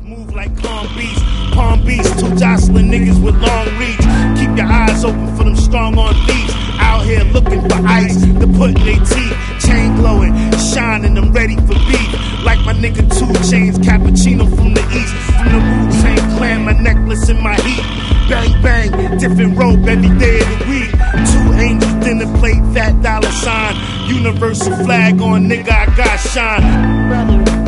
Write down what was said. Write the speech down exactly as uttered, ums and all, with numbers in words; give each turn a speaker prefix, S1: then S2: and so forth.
S1: Move like calm beats, palm beats, two jostling niggas with long reach. Keep your eyes open for them strong on beats. Out here looking for ice to put in their teeth. Chain glowing, shining, I'm ready for beef. Like my nigga Two Chains, cappuccino from the east. From the Wu-Tang Clan, my necklace in my heat. Bang bang, different robe every day of the week. Two angels dinner plate, fat dollar sign. Universal flag on, nigga, I got shine. Brother.